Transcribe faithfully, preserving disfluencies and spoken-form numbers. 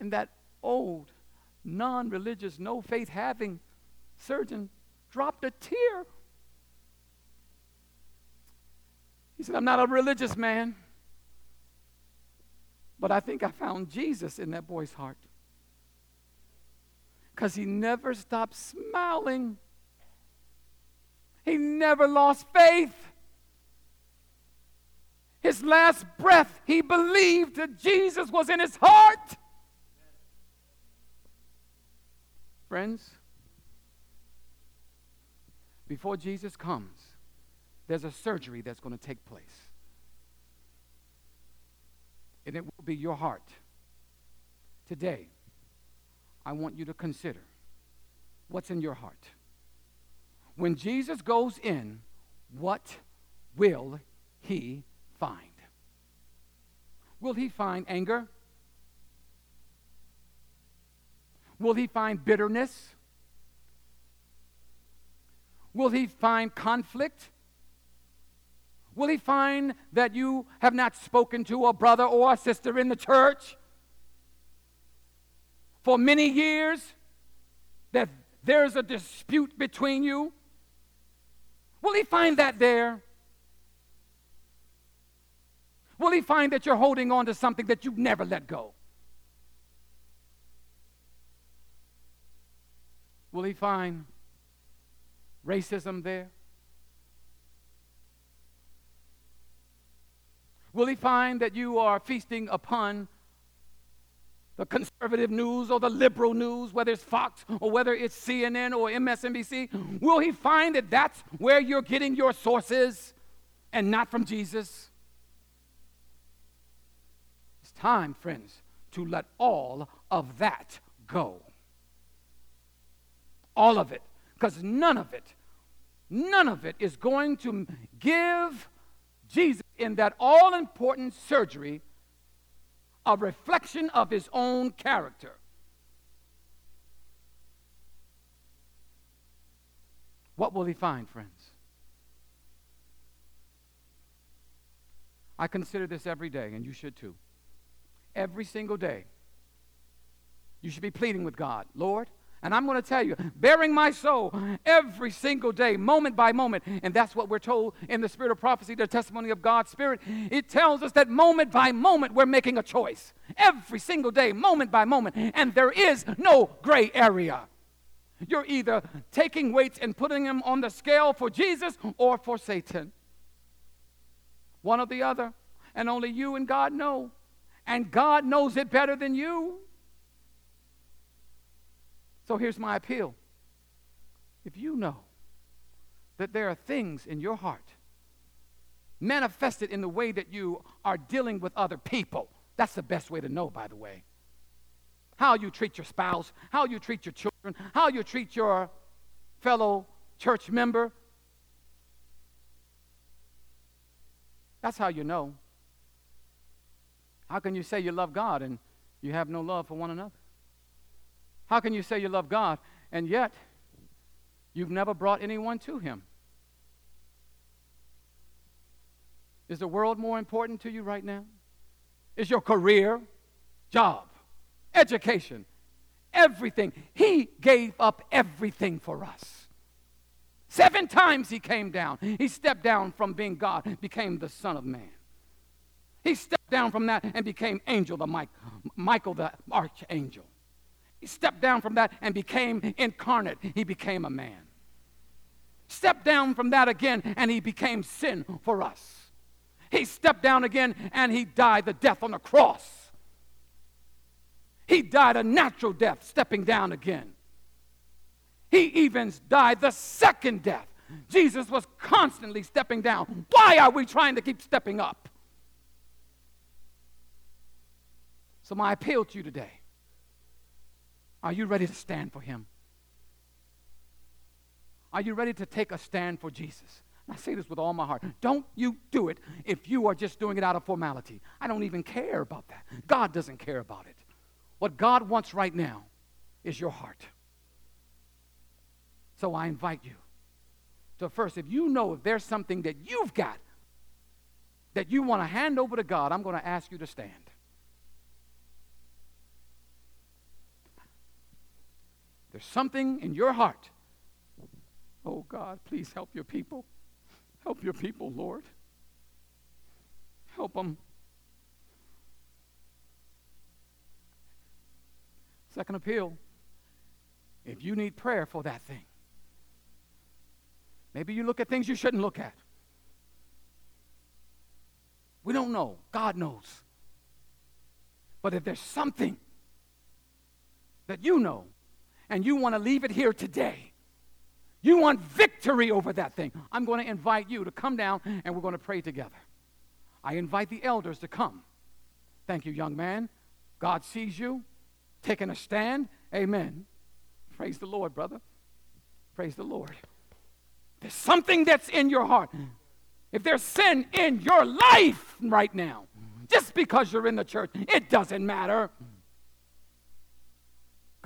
And that old, non-religious, no faith having surgeon dropped a tear. He said, I'm not a religious man, but I think I found Jesus in that boy's heart. Because he never stopped smiling. He never lost faith. His last breath, he believed that Jesus was in his heart. Friends, before Jesus comes, there's a surgery that's going to take place. And it will be your heart. Today, I want you to consider what's in your heart. When Jesus goes in, what will he find? Will he find anger? Will he find bitterness? Will he find conflict? Will he find that you have not spoken to a brother or a sister in the church for many years? That there's a dispute between you? Will he find that there? Will he find that you're holding on to something that you've never let go? Will he find racism there? Will he find that you are feasting upon the conservative news or the liberal news, whether it's Fox or whether it's C N N or M S N B C? Will he find that that's where you're getting your sources and not from Jesus? It's time, friends, to let all of that go. All of it. Because none of it, none of it is going to give Jesus in that all-important surgery a reflection of his own character. What will he find, friends? I consider this every day, and you should too. Every single day, you should be pleading with God, Lord, and I'm going to tell you, bearing my soul every single day, moment by moment. And that's what we're told in the spirit of prophecy, the testimony of God's Spirit. It tells us that moment by moment, we're making a choice. Every single day, moment by moment. And there is no gray area. You're either taking weights and putting them on the scale for Jesus or for Satan. One or the other. And only you and God know. And God knows it better than you. So here's my appeal. If you know that there are things in your heart manifested in the way that you are dealing with other people, that's the best way to know, by the way. How you treat your spouse, how you treat your children, how you treat your fellow church member. That's how you know. How can you say you love God and you have no love for one another? How can you say you love God and yet you've never brought anyone to him? Is the world more important to you right now? Is your career, job, education, everything? He gave up everything for us. Seven times he came down. He stepped down from being God, became the Son of Man. He stepped down from that and became angel, the Mike, Michael the archangel. He stepped down from that and became incarnate. He became a man. Stepped down from that again and he became sin for us. He stepped down again and he died the death on the cross. He died a natural death, stepping down again. He even died the second death. Jesus was constantly stepping down. Why are we trying to keep stepping up? So my appeal to you today, are you ready to stand for him? Are you ready to take a stand for Jesus? And I say this with all my heart. Don't you do it if you are just doing it out of formality. I don't even care about that. God doesn't care about it. What God wants right now is your heart. So I invite you to first, if you know if there's something that you've got that you want to hand over to God, I'm going to ask you to stand. There's something in your heart. Oh, God, please help your people. Help your people, Lord. Help them. Second appeal, if you need prayer for that thing, maybe you look at things you shouldn't look at. We don't know. God knows. But if there's something that you know and you want to leave it here today, you want victory over that thing, I'm going to invite you to come down and we're going to pray together. I invite the elders to come. Thank you, young man. God sees you taking a stand. Amen. Praise the Lord, brother. Praise the Lord. There's something that's in your heart. If there's sin in your life right now, just because you're in the church, it doesn't matter.